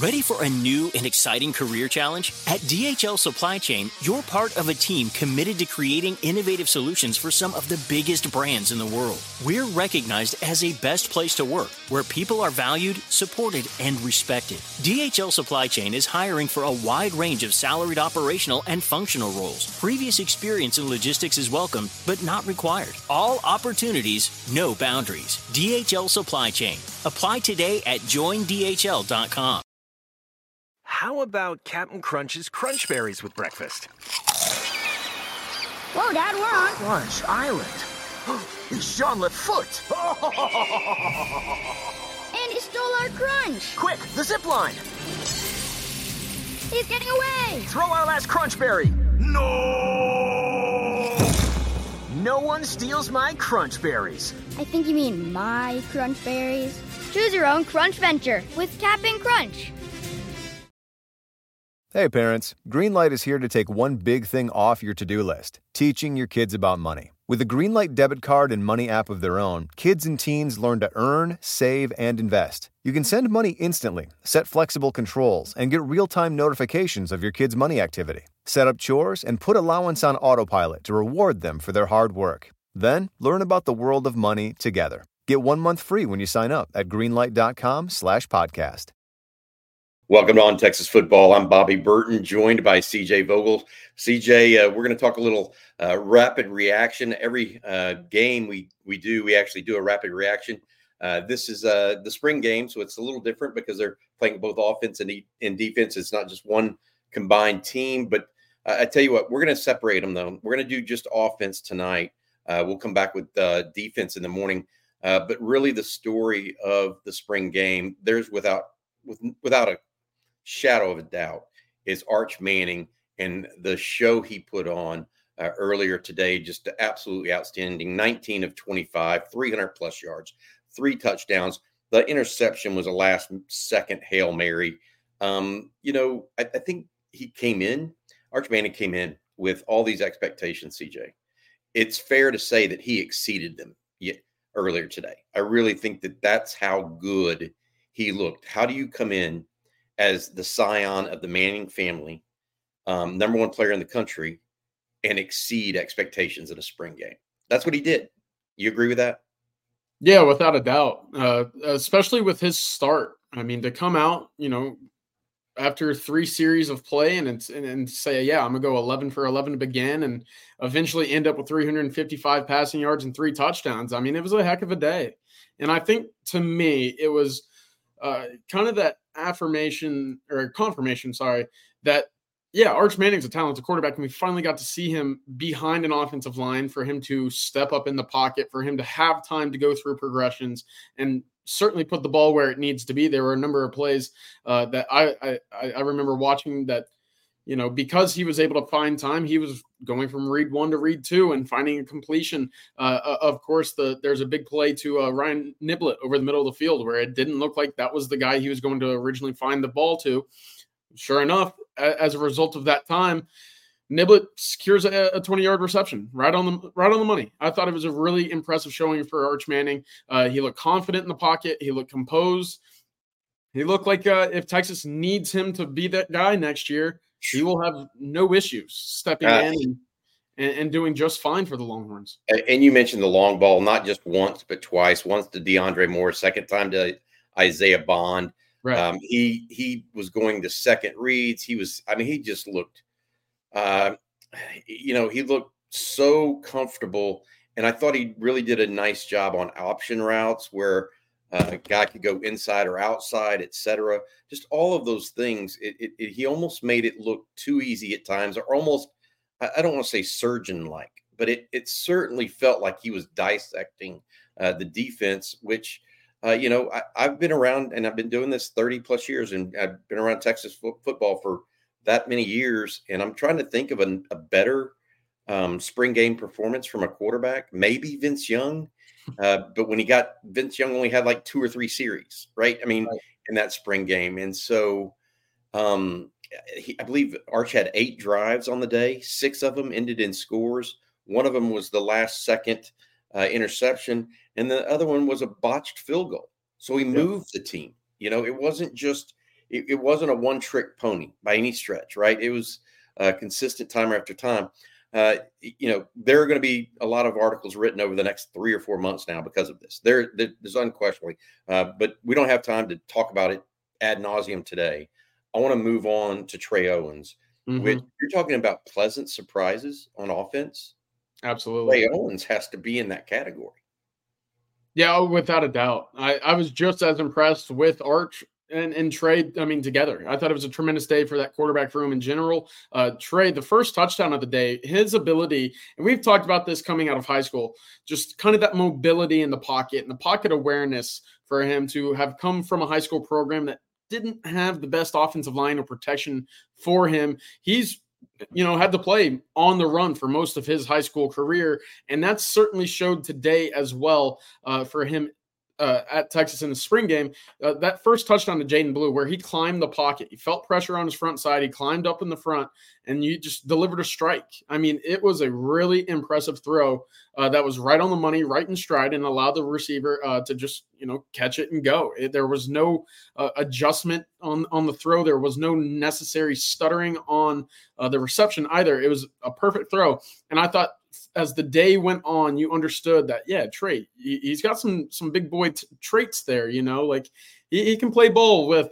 Ready for a new and exciting career challenge? At DHL Supply Chain, you're part of a team committed to creating innovative solutions for some of the biggest brands in the world. We're recognized as a best place to work, where people are valued, supported, and respected. DHL Supply Chain is hiring for a wide range of salaried operational and functional roles. Previous experience in logistics is welcome, but not required. All opportunities, no boundaries. DHL Supply Chain. Apply today at joindhl.com. How about Captain Crunch's Crunch Berries with breakfast? Whoa, Dad, we're on Crunch Island. It's Jean-Luc Foot. And he stole our crunch. Quick, the zip line. He's getting away. Throw our last Crunch Berry. No! No one steals my Crunch Berries. I think you mean my Crunch Berries. Choose your own Crunch venture with Cap'n Crunch. Hey parents, Greenlight is here to take one big thing off your to-do list, teaching your kids about money. With a Greenlight debit card and money app of their own, kids and teens learn to earn, save, and invest. You can send money instantly, set flexible controls, and get real-time notifications of your kids' money activity. Set up chores and put allowance on autopilot to reward them for their hard work. Then, learn about the world of money together. Get 1 month free when you sign up at greenlight.com/podcast. Welcome to On Texas Football. I'm Bobby Burton, joined by CJ Vogel. CJ, we're going to talk a little rapid reaction. Every game we actually do a rapid reaction. This is the spring game, so it's a little different because they're playing both offense and defense. It's not just one combined team. But I tell you what, we're going to separate them, though. We're going to do just offense tonight. We'll come back with defense in the morning. But really the story of the spring game, there's without a shadow of a doubt, is Arch Manning and the show he put on earlier today. Just absolutely outstanding. 19 of 25, 300 plus yards, 3 touchdowns. The interception was a last second Hail Mary. I think Arch Manning came in with all these expectations, CJ. It's fair to say that he exceeded them earlier today. I really think that that's how good he looked. How do you come in as the scion of the Manning family, number 1 player in the country, and exceed expectations in a spring game? That's what he did. You agree with that? Yeah, without a doubt, especially with his start. I mean, to come out, after 3 series of play and say, yeah, I'm going to go 11 for 11 to begin and eventually end up with 355 passing yards and 3 touchdowns. I mean, it was a heck of a day. And I think, to me, it was kind of that confirmation, that, yeah, Arch Manning's a talented quarterback, and we finally got to see him behind an offensive line for him to step up in the pocket, for him to have time to go through progressions and certainly put the ball where it needs to be. There were a number of plays that I remember watching that, because he was able to find time, he was going from read 1 to read 2 and finding a completion. Of course, there's a big play to Ryan Niblett over the middle of the field where it didn't look like that was the guy he was going to originally find the ball to. Sure enough, as a result of that time, Niblett secures a 20-yard reception right on the money. I thought it was a really impressive showing for Arch Manning. He looked confident in the pocket. He looked composed. He looked like if Texas needs him to be that guy next year, he will have no issues stepping in and doing just fine for the Longhorns. And you mentioned the long ball, not just once, but twice. Once to DeAndre Moore, second time to Isaiah Bond. Right. He was going to second reads. He just looked, he looked so comfortable. And I thought he really did a nice job on option routes where a guy could go inside or outside, et cetera. Just all of those things. He almost made it look too easy at times, or almost, I don't want to say surgeon-like, but it certainly felt like he was dissecting the defense, which, I've been around, and I've been doing this 30 plus years, and I've been around Texas football for that many years. And I'm trying to think of a better spring game performance from a quarterback, maybe Vince Young. But when Vince Young only had like 2 or 3 series, right? I mean, in that spring game. And so I believe Arch had 8 drives on the day. 6 of them ended in scores. One of them was the last second interception, and the other one was a botched field goal. So he moved the team. It wasn't just it wasn't a one-trick pony by any stretch, right? It was consistent time after time. There are going to be a lot of articles written over the next 3 or 4 months now because of this. There's unquestionably, but we don't have time to talk about it ad nauseum today. I want to move on to Trey Owens. Which you're talking about pleasant surprises on offense. Absolutely. Trey Owens has to be in that category. Yeah, without a doubt. I was just as impressed with Arch and Trey, together. I thought it was a tremendous day for that quarterback room in general. Trey, the first touchdown of the day, his ability, and we've talked about this coming out of high school, just kind of that mobility in the pocket and the pocket awareness for him to have come from a high school program that didn't have the best offensive line or protection for him. He's, had to play on the run for most of his high school career. And that certainly showed today as well for him at Texas in the spring game. That first touchdown to Jaden Blue, where he climbed the pocket, he felt pressure on his front side, he climbed up in the front, and you just delivered a strike. It was a really impressive throw that was right on the money, right in stride, and allowed the receiver to just catch it and go. There was no adjustment on the throw. There was no necessary stuttering on the reception either. It was a perfect throw, and I thought, as the day went on, you understood that, yeah, Trey, he's got some big boy traits there, like he can play ball with,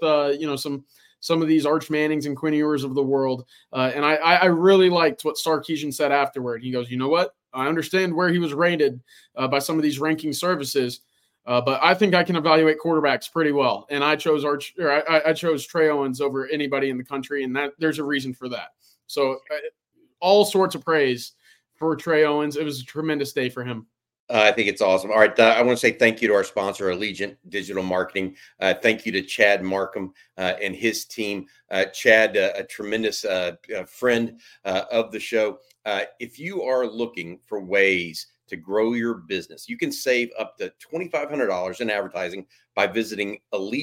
some of these Arch Mannings and Quinn Ewers of the world. And I really liked what Sarkisian said afterward. He goes, you know what? I understand where he was rated by some of these ranking services, but I think I can evaluate quarterbacks pretty well. And I chose I chose Trey Owens over anybody in the country, and that there's a reason for that. So all sorts of praise for Trey Owens. It was a tremendous day for him. I think it's awesome. All right. I want to say thank you to our sponsor, Allegiant Digital Marketing. Thank you to Chad Markham and his team. Chad, a tremendous friend of the show. If you are looking for ways to grow your business, you can save up to $2,500 in advertising by visiting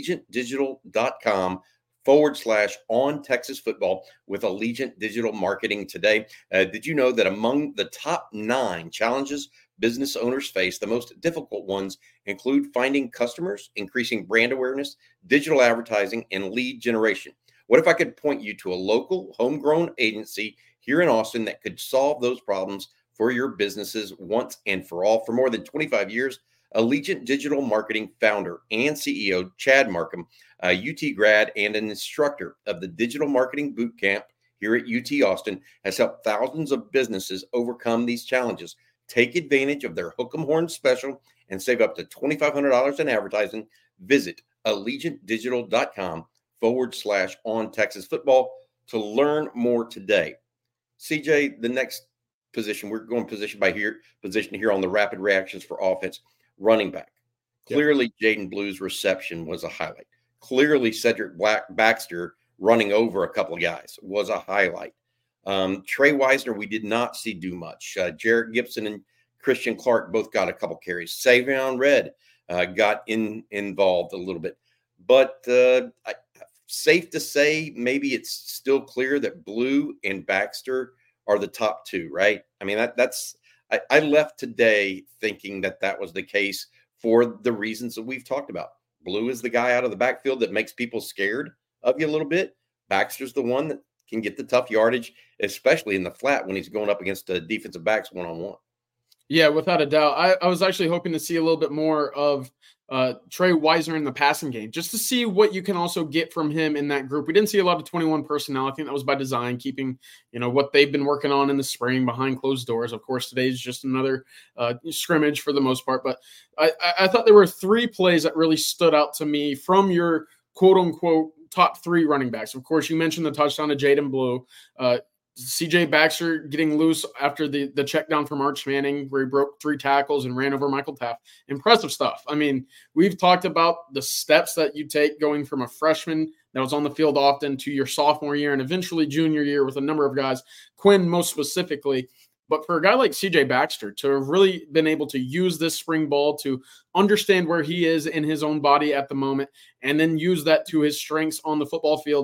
allegiantdigital.com/on Texas football with Allegiant Digital Marketing today. Did you know that among the top 9 challenges business owners face, the most difficult ones include finding customers, increasing brand awareness, digital advertising, and lead generation? What if I could point you to a local homegrown agency here in Austin that could solve those problems for your businesses once and for all? For more than 25 years, Allegiant Digital Marketing founder and CEO Chad Markham, a UT grad and an instructor of the Digital Marketing Bootcamp here at UT Austin, has helped thousands of businesses overcome these challenges. Take advantage of their Hook 'em Horn special and save up to $2,500 in advertising. Visit allegiantdigital.com/on Texas football to learn more today. CJ, the next position, we're going position here on the rapid reactions for offense. Running back. Clearly, Jaden Blue's reception was a highlight. Clearly, Cedric Baxter running over a couple of guys was a highlight. Trey Wisner, we did not see do much. Jarrett Gibson and Christian Clark both got a couple carries. Savion Red got involved a little bit. But safe to say, maybe it's still clear that Blue and Baxter are the top 2, right? I left today thinking that was the case for the reasons that we've talked about. Blue is the guy out of the backfield that makes people scared of you a little bit. Baxter's the one that can get the tough yardage, especially in the flat when he's going up against the defensive backs one-on-one. Yeah, without a doubt. I was actually hoping to see a little bit more of Trey Wisner in the passing game, just to see what you can also get from him in that group. We didn't see a lot of 21 personnel. I think that was by design, keeping what they've been working on in the spring behind closed doors. Of course, today is just another scrimmage for the most part. But I thought there were 3 plays that really stood out to me from your quote-unquote top 3 running backs. Of course, you mentioned the touchdown to Jaden Blue. CJ Baxter getting loose after the check down from Arch Manning, where he broke 3 tackles and ran over Michael Taft. Impressive stuff. We've talked about the steps that you take going from a freshman that was on the field often to your sophomore year and eventually junior year with a number of guys, Quinn most specifically. But for a guy like CJ Baxter to have really been able to use this spring ball to understand where he is in his own body at the moment and then use that to his strengths on the football field,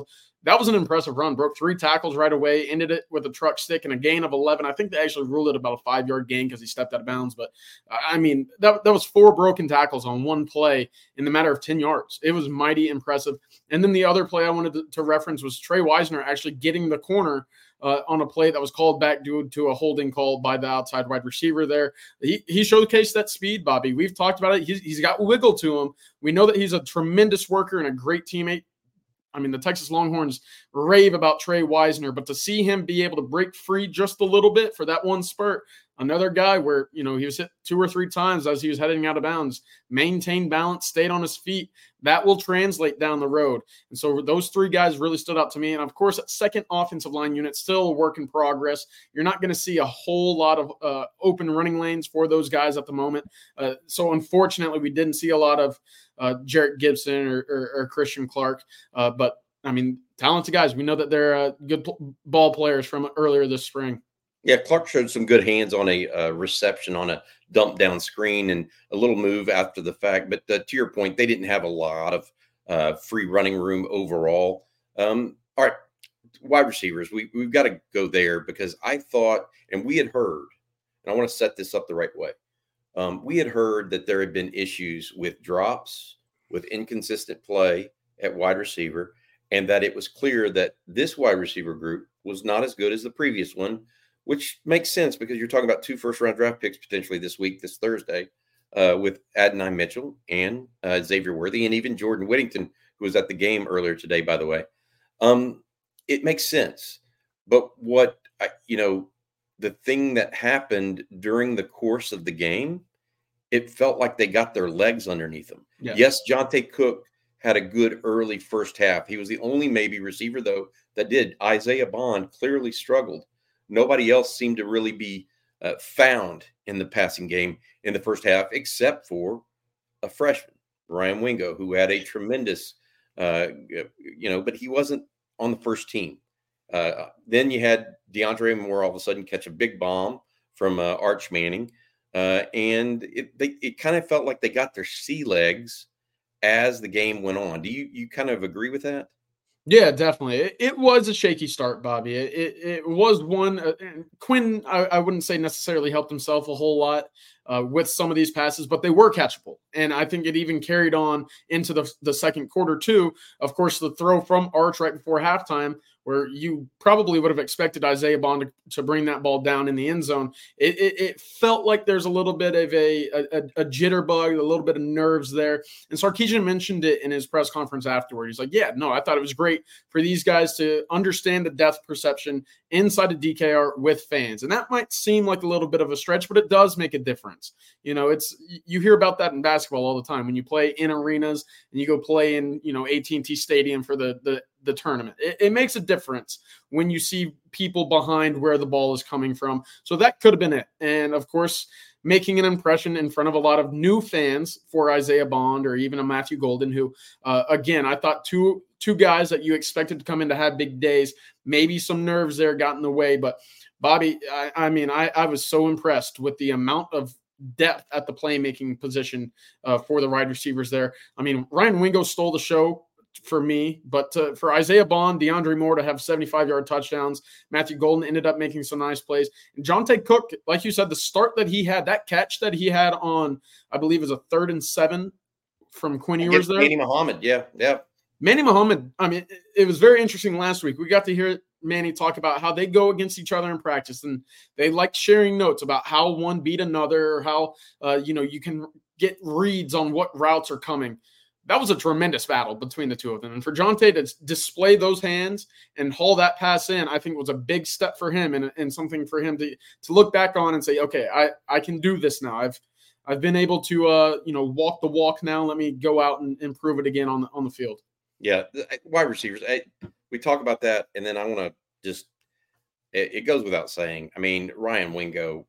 that was an impressive run. Broke 3 tackles right away, ended it with a truck stick and a gain of 11. I think they actually ruled it about a 5-yard gain because he stepped out of bounds. But, I mean, that was 4 broken tackles on one play in the matter of 10 yards. It was mighty impressive. And then the other play I wanted to reference was Trey Wisner actually getting the corner on a play that was called back due to a holding call by the outside wide receiver there. He showcased that speed, Bobby. We've talked about it. He's got wiggle to him. We know that he's a tremendous worker and a great teammate. I mean, the Texas Longhorns rave about Trey Wisner, but to see him be able to break free just a little bit for that one spurt, another guy where, he was hit 2 or 3 times as he was heading out of bounds, maintained balance, stayed on his feet. That will translate down the road. And so those 3 guys really stood out to me. And of course, that second offensive line unit, still a work in progress. You're not going to see a whole lot of open running lanes for those guys at the moment. So unfortunately, we didn't see a lot of Jarrett Gibson or Christian Clark. But I mean, talented guys. We know that they're good ball players from earlier this spring. Yeah, Clark showed some good hands on a reception on a dump down screen and a little move after the fact. But to your point, they didn't have a lot of free running room overall. All right, wide receivers, we've got to go there because I thought, and we had heard, and I want to set this up the right way. We had heard that there had been issues with drops, with inconsistent play at wide receiver, and that it was clear that this wide receiver group was not as good as the previous one, which makes sense because you're talking about 2 first-round draft picks potentially this Thursday, with Adonai Mitchell and Xavier Worthy, and even Jordan Whittington, who was at the game earlier today, by the way. It makes sense. But the thing that happened during the course of the game, it felt like they got their legs underneath them. Yeah. Yes, Jonte Cook had a good early first half. He was the only maybe receiver, though, that did. Isaiah Bond clearly struggled. Nobody else seemed to really be found in the passing game in the first half, except for a freshman, Ryan Wingo, who had a tremendous, but he wasn't on the first team. Then you had DeAndre Moore all of a sudden catch a big bomb from Arch Manning, and it kind of felt like they got their sea legs as the game went on. Do you kind of agree with that? Yeah, definitely. It was a shaky start, Bobby. It was one. Quinn, I wouldn't say necessarily helped himself a whole lot with some of these passes, but they were catchable. And I think it even carried on into the second quarter, too. Of course, the throw from Arch right before halftime, where you probably would have expected Isaiah Bond to bring that ball down in the end zone. It felt like there's a little bit of a jitterbug, a little bit of nerves there. And Sarkisian mentioned it in his press conference afterward. He's like, yeah, no, I thought it was great for these guys to understand the depth perception inside of DKR with fans. And that might seem like a little bit of a stretch, but it does make a difference. You hear about that in basketball all the time when you play in arenas and you go play in, AT&T Stadium for the tournament. It makes a difference when you see people behind where the ball is coming from. So that could have been it. And of course, making an impression in front of a lot of new fans for Isaiah Bond or even a Matthew Golden, who, again, I thought two guys that you expected to come in to have big days, maybe some nerves there got in the way. But Bobby, I was so impressed with the amount of depth at the playmaking position for the wide receivers there. I mean, Ryan Wingo stole the show for me, but for Isaiah Bond, DeAndre Moore to have 75-yard touchdowns, Matthew Golden ended up making some nice plays. And Jonte Cook, like you said, the start that he had, that catch that he had on, I believe it was a 3rd and 7 from Quinn Ewers there. Manny Muhammad, yeah. Manny Muhammad, it was very interesting last week. We got to hear Manny talk about how they go against each other in practice, and they like sharing notes about how one beat another, or how, you can get reads on what routes are coming. That was a tremendous battle between the two of them. And for Jonte to display those hands and haul that pass in, I think was a big step for him and something for him to look back on and say, okay, I can do this now. I've been able to, walk the walk now. Let me go out and improve it again on the field. Yeah. Wide receivers. We talk about that. And then I want to it goes without saying. I mean, Ryan Wingo,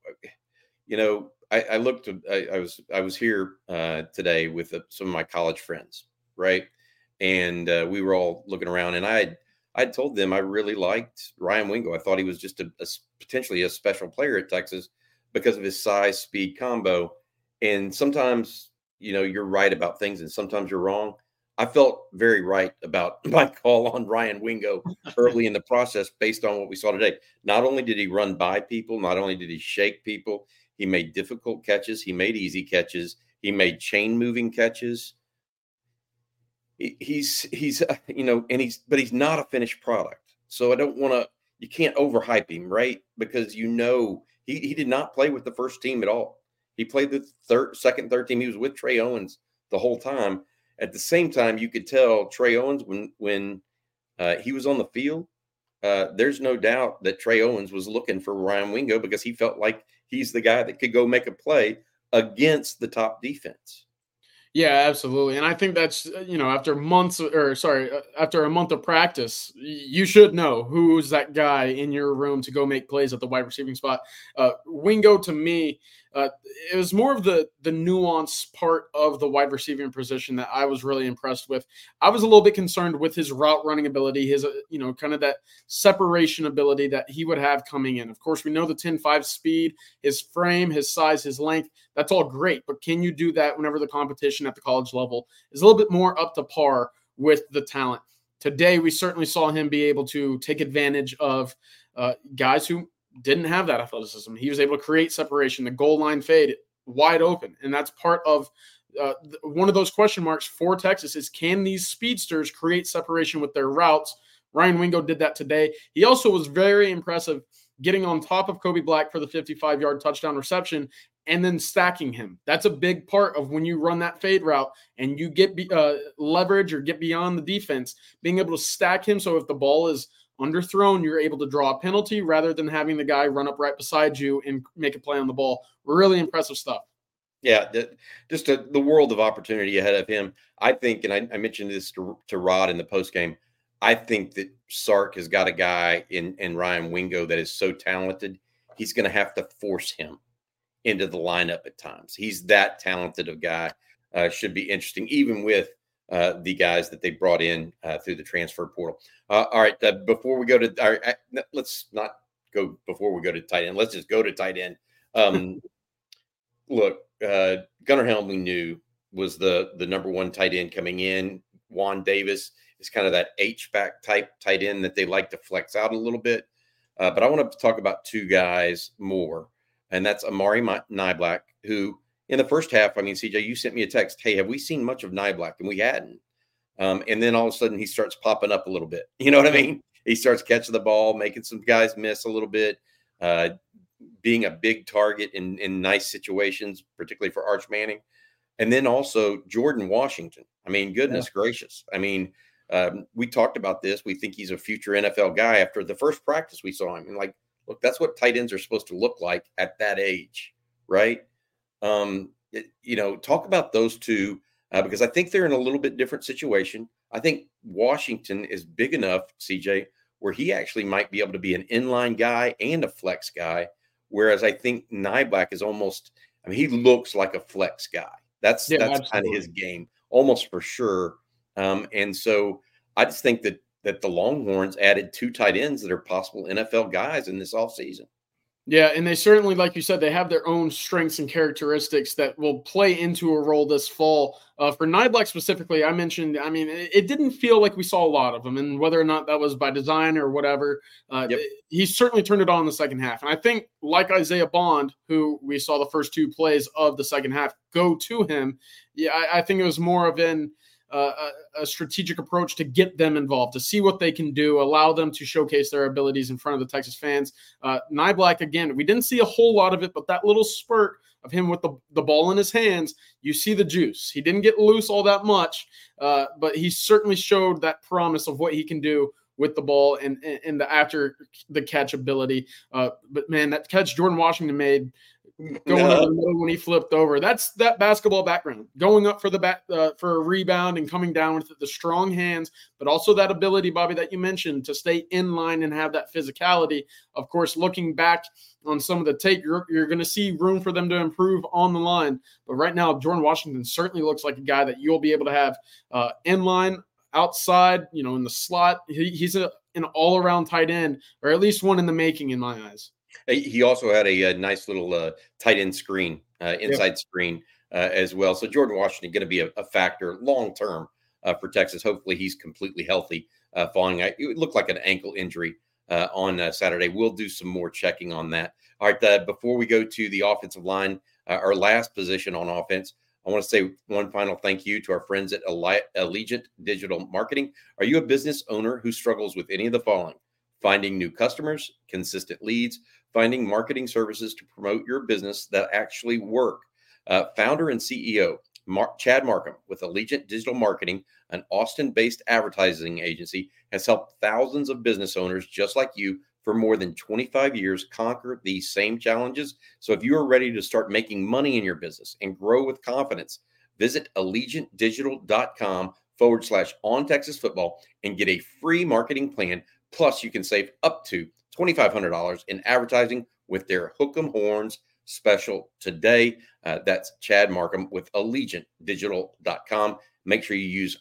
I looked. I was here today with some of my college friends, right? And we were all looking around, and I told them I really liked Ryan Wingo. I thought he was just potentially a special player at Texas because of his size speed combo. And sometimes you're right about things, and sometimes you're wrong. I felt very right about my call on Ryan Wingo early in the process based on what we saw today. Not only did he run by people, not only did he shake people, he made difficult catches, he made easy catches, he made chain moving catches. He's but he's not a finished product. So I don't want to, you can't overhype him, right? Because he did not play with the first team at all. He played the second, third team. He was with Trey Owens the whole time. At the same time, you could tell Trey Owens when he was on the field, there's no doubt that Trey Owens was looking for Ryan Wingo because he felt like he's the guy that could go make a play against the top defense. Yeah, absolutely. And I think that's, after a month of practice, you should know who's that guy in your room to go make plays at the wide receiving spot. Wingo, to me, it was more of the nuance part of the wide receiving position that I was really impressed with. I was a little bit concerned with his route running ability, his, kind of that separation ability that he would have coming in. Of course, we know the 10.5 speed, his frame, his size, his length. That's all great, but can you do that whenever the competition at the college level is a little bit more up to par with the talent? Today, we certainly saw him be able to take advantage of guys who didn't have that athleticism. He was able to create separation, the goal line fade wide open, and that's part of one of those question marks for Texas is, can these speedsters create separation with their routes? Ryan Wingo did that today. He also was very impressive getting on top of Kobe Black for the 55-yard touchdown reception and then stacking him. That's a big part of when you run that fade route and you get leverage or get beyond the defense, being able to stack him. So if the ball is underthrown, you're able to draw a penalty rather than having the guy run up right beside you and make a play on the ball. Really impressive stuff. Yeah, just the world of opportunity ahead of him. I think, and I mentioned this to Rod in the postgame, I think that Sark has got a guy in Ryan Wingo that is so talented, he's going to have to force him into the lineup at times. He's that talented a guy. Should be interesting, even with the guys that they brought in through the transfer portal. All right, before we go to let's not go before we go to tight end. Let's just go to tight end. Look, Gunnar Helm, we knew was the number one tight end coming in. Juan Davis is kind of that H-back type tight end that they like to flex out a little bit. But I want to talk about two guys more, and that's Amari Niblack, who in the first half, I mean, CJ, you sent me a text, hey, have we seen much of Niblack? And we hadn't. And then all of a sudden he starts popping up a little bit. You know what I mean? He starts catching the ball, making some guys miss a little bit, being a big target in nice situations, particularly for Arch Manning. And then also Jordan Washington. I mean, goodness gracious. I mean, we talked about this. We think he's a future NFL guy after the first practice we saw him. And like, look, that's what tight ends are supposed to look like at that age, right? Talk about those two because I think they're in a little bit different situation. I think Washington is big enough, CJ, where he actually might be able to be an inline guy and a flex guy. Whereas I think Niblack is almost, I mean, he looks like a flex guy. That's kind of his game, almost for sure. And so I just think that the Longhorns added two tight ends that are possible NFL guys in this offseason. Yeah, and they certainly, like you said, they have their own strengths and characteristics that will play into a role this fall. For Niblack specifically, I mentioned, I mean, it didn't feel like we saw a lot of him, and whether or not that was by design or whatever, he certainly turned it on in the second half. And I think, like Isaiah Bond, who we saw the first two plays of the second half go to him, I think it was more of a strategic approach to get them involved, to see what they can do, allow them to showcase their abilities in front of the Texas fans. Niblack, again, we didn't see a whole lot of it, but that little spurt of him with the ball in his hands, you see the juice. He didn't get loose all that much, but he certainly showed that promise of what he can do with the ball and the after the catch ability. But man, that catch Jordan Washington made going over the middle when he flipped over, that's that basketball background, going up for the for a rebound and coming down with the strong hands, but also that ability, Bobby, that you mentioned, to stay in line and have that physicality. Of course, looking back on some of the tape, you're going to see room for them to improve on the line. But right now, Jordan Washington certainly looks like a guy that you'll be able to have in line, outside, in the slot. He's an all-around tight end, or at least one in the making in my eyes. He also had a nice little tight end screen, inside screen as well. So Jordan Washington going to be a factor long term for Texas. Hopefully he's completely healthy following. It looked like an ankle injury on Saturday. We'll do some more checking on that. All right, before we go to the offensive line, our last position on offense, I want to say one final thank you to our friends at Allegiant Digital Marketing. Are you a business owner who struggles with any of the following? Finding new customers, consistent leads, finding marketing services to promote your business that actually work. Founder and CEO, Chad Markham with Allegiant Digital Marketing, an Austin-based advertising agency, has helped thousands of business owners just like you for more than 25 years conquer these same challenges. So if you are ready to start making money in your business and grow with confidence, visit allegiantdigital.com/ontexasfootball and get a free marketing plan. Plus, you can save up to $2,500 in advertising with their Hook 'em Horns special today. That's Chad Markham with allegiantdigital.com. Make sure you use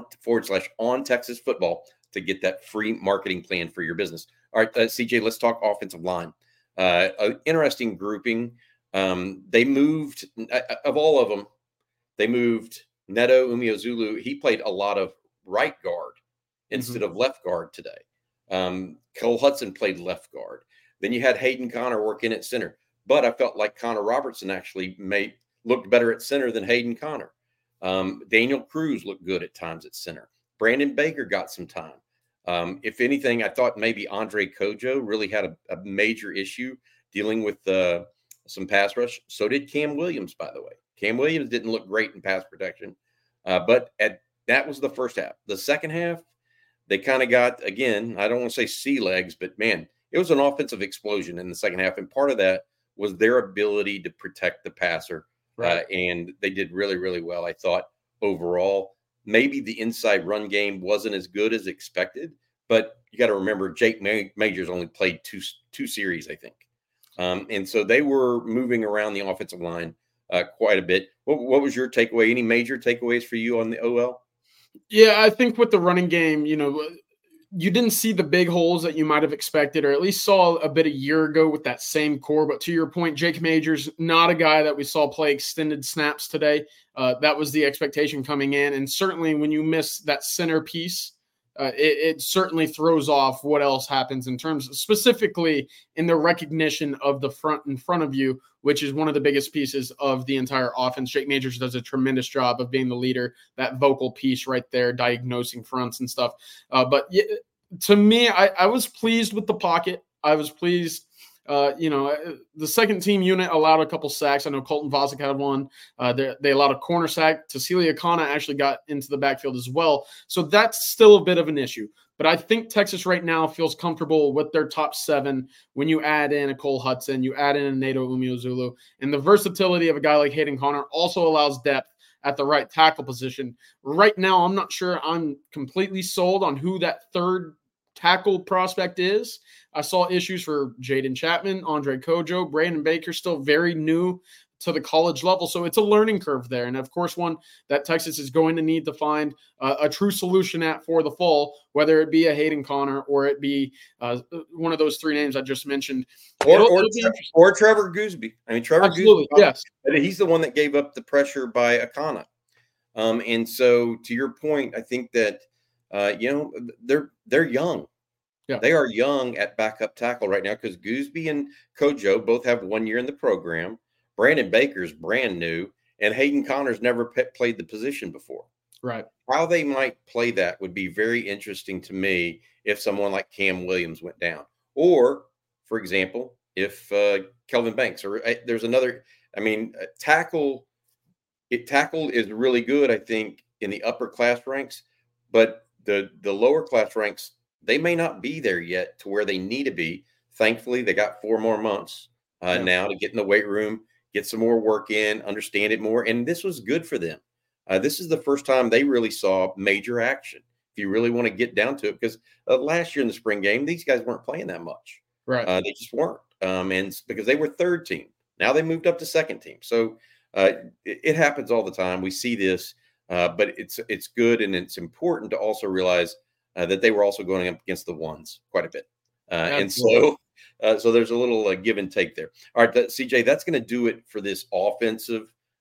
/ontexasfootball to get that free marketing plan for your business. All right, CJ, let's talk offensive line. An interesting grouping. They moved, of all of them, they moved Neto Umeozulu. He played a lot of right guard instead of left guard today. Cole Hudson played left guard. Then you had Hayden Conner working at center. But I felt like Connor Robertson actually looked better at center than Hayden Conner. Daniel Cruz looked good at times at center. Brandon Baker got some time. If anything, I thought maybe Andre Kojo really had a major issue dealing with some pass rush. So did Cam Williams, by the way. Cam Williams didn't look great in pass protection. But that was the first half. The second half, they kind of got, again, I don't want to say sea legs, but man, it was an offensive explosion in the second half. And part of that was their ability to protect the passer. Right. And they did really, really well, I thought, overall. Maybe the inside run game wasn't as good as expected, but you got to remember Jake Majors only played two series, I think. And so they were moving around the offensive line quite a bit. What was your takeaway? Any major takeaways for you on the OL? Yeah, I think with the running game, you didn't see the big holes that you might have expected, or at least saw a bit a year ago with that same core. But to your point, Jake Majors, not a guy that we saw play extended snaps today. That was the expectation coming in. And certainly when you miss that centerpiece, it certainly throws off what else happens in terms of specifically in the recognition of the front in front of you, which is one of the biggest pieces of the entire offense. Jake Majors does a tremendous job of being the leader, that vocal piece right there, diagnosing fronts and stuff. But to me, I was pleased with the pocket. I was pleased. The second team unit allowed a couple sacks. I know Colton Vosick had one. They allowed a corner sack. Cecilia Kana actually got into the backfield as well. So that's still a bit of an issue. But I think Texas right now feels comfortable with their top seven when you add in a Cole Hudson, you add in a Neto Umeozulu, and the versatility of a guy like Hayden Conner also allows depth at the right tackle position. Right now, I'm not sure I'm completely sold on who that third tackle prospect is. I saw issues for Jaden Chapman, Andre Kojo, Brandon Baker, still very new to the college level. So it's a learning curve there. And of course, one that Texas is going to need to find a true solution at for the fall, whether it be a Hayden Conner or it be one of those three names I just mentioned. Or Trevor Gooseby. I mean, Trevor Absolutely, Gooseby, yes. He's the one that gave up the pressure by Akana. And so to your point, I think that, they're young. Yeah. They are young at backup tackle right now because Gooseby and Kojo both have 1 year in the program. Brandon Baker's brand new, and Hayden Conner's never played the position before. Right. How they might play that would be very interesting to me if someone like Cam Williams went down. Or, for example, if Kelvin Banks or there's another – tackle is really good, I think, in the upper class ranks, but the lower class ranks, they may not be there yet to where they need to be. Thankfully, they got 4 more months now to get in the weight room, get some more work in, understand it more. And this was good for them. This is the first time they really saw major action, if you really want to get down to it, because last year in the spring game, these guys weren't playing that much. Right. They just weren't. And because they were third team. Now they moved up to second team. So it happens all the time. We see this, but it's good. And it's important to also realize that they were also going up against the ones quite a bit. And so there's a little give and take there. All right, CJ, that's going to do it for this offensive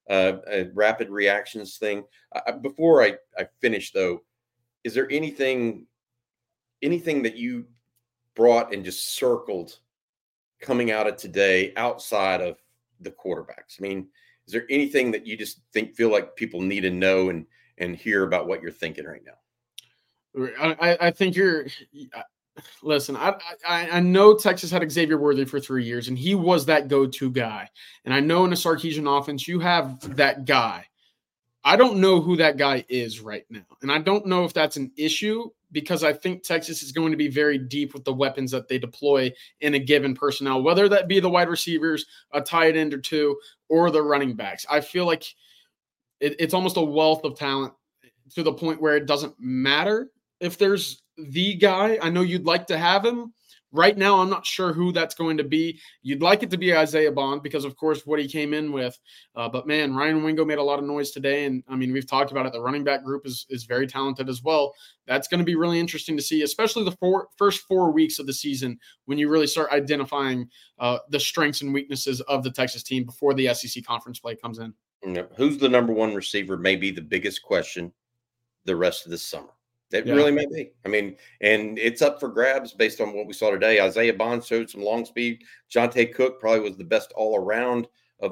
rapid reactions thing. Before I finish, though, is there anything that you brought and just circled coming out of today outside of the quarterbacks? I mean, is there anything that you just feel like people need to know and hear about what you're thinking right now? I think listen, I know Texas had Xavier Worthy for 3 years, and he was that go-to guy. And I know in a Sarkisian offense, you have that guy. I don't know who that guy is right now. And I don't know if that's an issue, because I think Texas is going to be very deep with the weapons that they deploy in a given personnel, whether that be the wide receivers, a tight end or two, or the running backs. I feel like it's almost a wealth of talent to the point where it doesn't matter if there's the guy. I know you'd like to have him. Right now, I'm not sure who that's going to be. You'd like it to be Isaiah Bond because, of course, what he came in with. But, man, Ryan Wingo made a lot of noise today. And, I mean, we've talked about it. The running back group is very talented as well. That's going to be really interesting to see, especially the first 4 weeks of the season when you really start identifying the strengths and weaknesses of the Texas team before the SEC conference play comes in. Who's the number one receiver may be the biggest question the rest of this summer. It really may be. I mean, and it's up for grabs based on what we saw today. Isaiah Bond showed some long speed. Jonte Cook probably was the best all around of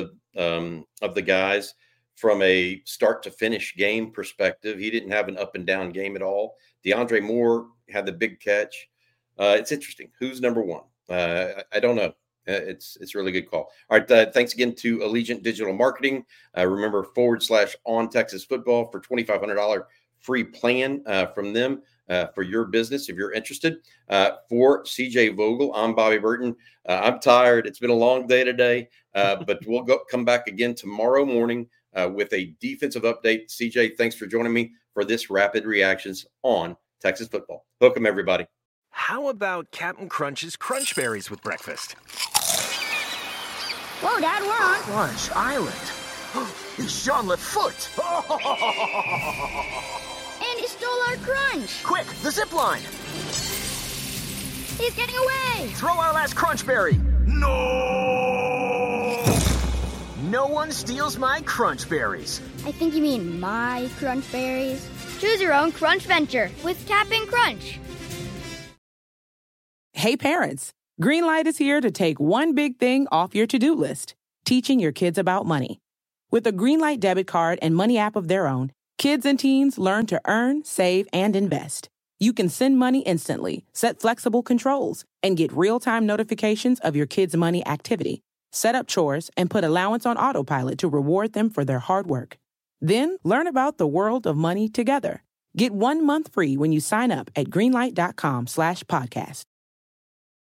the guys from a start to finish game perspective. He didn't have an up and down game at all. DeAndre Moore had the big catch. It's interesting. Who's number one? I don't know. It's a really good call. All right. Thanks again to Allegiant Digital Marketing. Remember /on Texas football for $2,500 free plan from them for your business if you're interested. For CJ Vogel, I'm Bobby Burton. I'm tired. It's been a long day today, but we'll come back again tomorrow morning with a defensive update. CJ, thanks for joining me for this Rapid Reactions on Texas football. Hook 'em, everybody. How about Captain Crunch's Crunch Berries with breakfast? Whoa, Dad, we're on Crunch Island. It's Jean Lafoot. And he stole our crunch. Quick, the zip line. He's getting away. Throw our last crunch berry. No! No one steals my crunch berries. I think you mean my crunch berries. Choose your own crunch venture with Cap'n Crunch. Hey parents, Greenlight is here to take one big thing off your to-do list, teaching your kids about money. With a Greenlight debit card and money app of their own, kids and teens learn to earn, save, and invest. You can send money instantly, set flexible controls, and get real-time notifications of your kids' money activity. Set up chores and put allowance on autopilot to reward them for their hard work. Then learn about the world of money together. Get 1 month free when you sign up at greenlight.com/podcast.